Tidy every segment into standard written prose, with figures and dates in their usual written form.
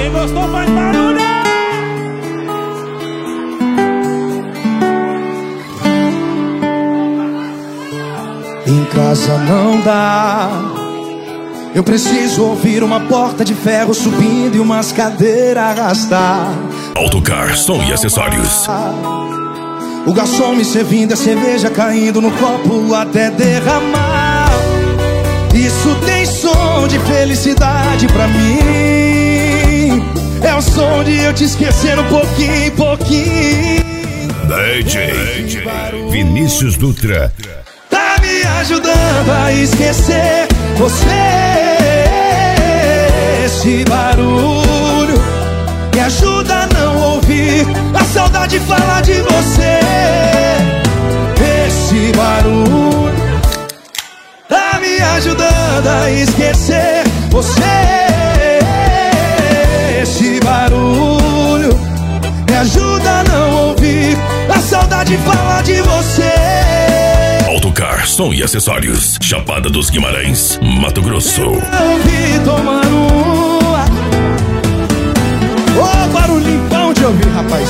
Quem gostou faz barulho. Em casa não dá. Eu preciso ouvir uma porta de ferro subindo e umas cadeiras arrastar. Autocar, som e acessórios. O garçom me servindo a cerveja caindo no copo até derramar. Isso tem som de felicidade pra mim. É o som de eu te esquecer um pouquinho, pouquinho. DJ Vinícius Dutra Tá me ajudando a esquecer você. Esse barulho me ajuda a não ouvir a saudade falar de você. Esse barulho tá me ajudando a esquecer você. Esse barulho me ajuda a não ouvir a saudade falar de você. Autocar, som e acessórios. Chapada dos Guimarães, Mato Grosso. Eu ouvi tomando uma. Ô, barulhinho bom de ouvir, rapaz.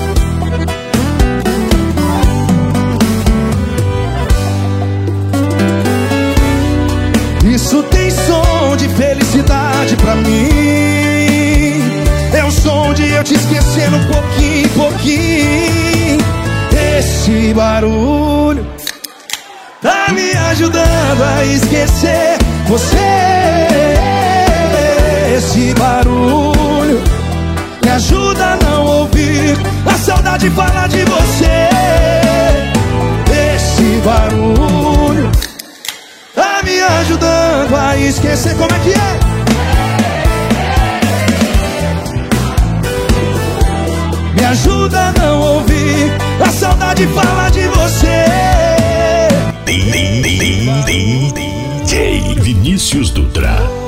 Isso tem som de felicidade pra mim. É o som de eu te esquecendo um pouquinho, pouquinho. Esse barulho tá me ajudando a esquecer você. Esse barulho me ajuda a não ouvir a saudade falar de você. Esse barulho tá me ajudando a esquecer. Como é que é? Me ajuda a não ouvir a saudade falar de você. DJ Vinícius Dutra.